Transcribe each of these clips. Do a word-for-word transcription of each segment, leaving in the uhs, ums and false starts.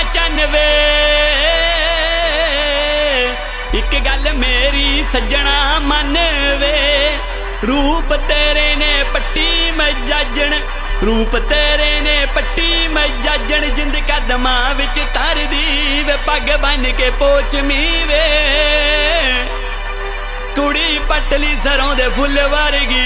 चन वे एक गल मेरी सज्जना मन वे रूप तेरे ने पट्टी मजाजन रूप तेरे ने पट्टी मजाजन जिंद कदमा विच तर दी वे पग बन के पोचमी वे कुड़ी पटली सरों दे फुल वर्गी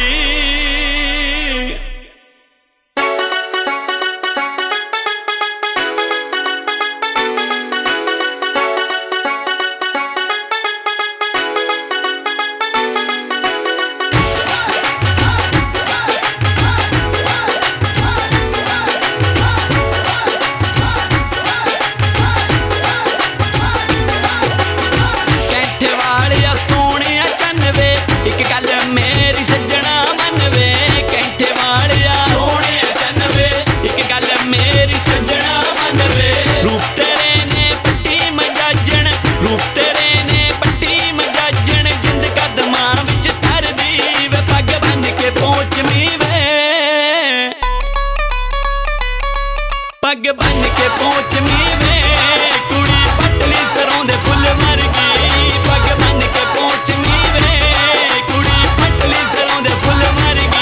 पग बन के पोच मीवे कुड़ी पटली सरों दे फुल मरगी पग बन के पोच मीवे कुड़ी पटली सरों दे फुल मरगी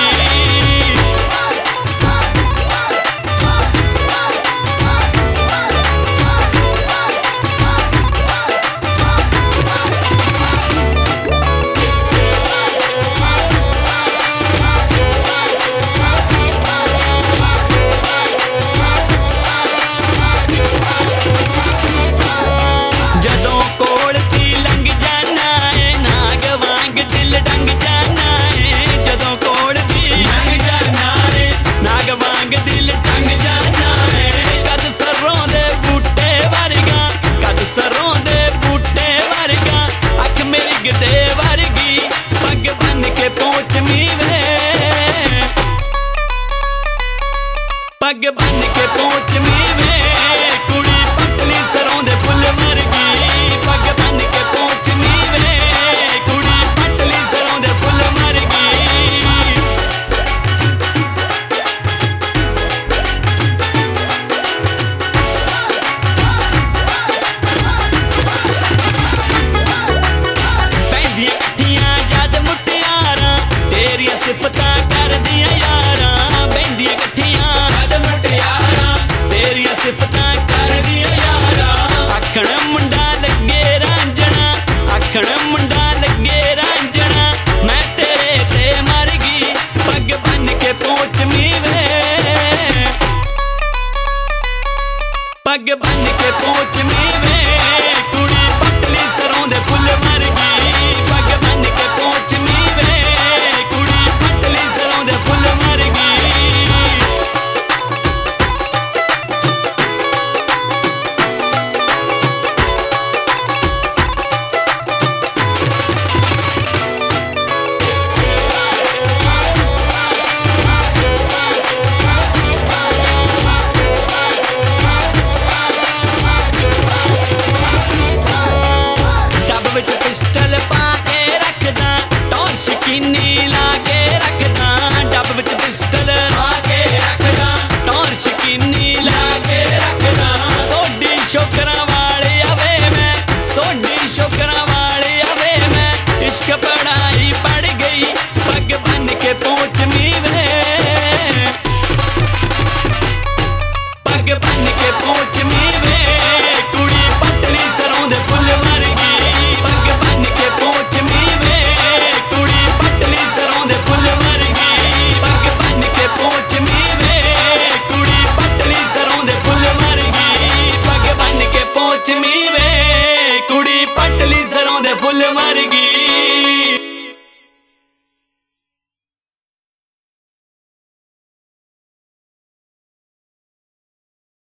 सरों दे बूटे वर्गा अख मेरी दे वर्गी पग बन के पोच मीवे पग बन के पोच मीवे कुड़ी पतली सरों दे फुल मरगी पग बन के पोच मीवे कुड़ी पतली सरों दे फुल मरगी सिफता कर दिया यारा बहंदियां कट्ठियां जद मुटियारा तेरिया सिफता कर दिया यारा आखण मुंडा लगे रांझना आखण मुंडा लगे रांझना मैं तेरे ते मर गई पग बन के पोच मीवे पग बन के पोच मीवे कुड़ी पतली सरों दे फुल मरगी पग बन के पोच मीवे फुल मरगी डब विच पिस्टल पा के रखदा टॉर्च किन्नी ला के रखदा डब विच पिस्टल आके रखदा टॉर्च किन्नी लाके रखदा सोडी छोकरा वाले आवे मैं सोडी छोकरा वाले आवे मैं इश्क पढ़ाई पढ़ गई पग बन के पोच मीवे पग बन के पोच मीवे कुड़ी पतली सरों दे फुल मरगी पग बन के पोच मीवे कुड़ी पतली सरों दे फुल मरगी पग बन के पोच मीवे कुड़ी पतली सरों दे फुल मरगी पग बन के पोच मीवे कुड़ी पतली सरों दे फुल मरगी।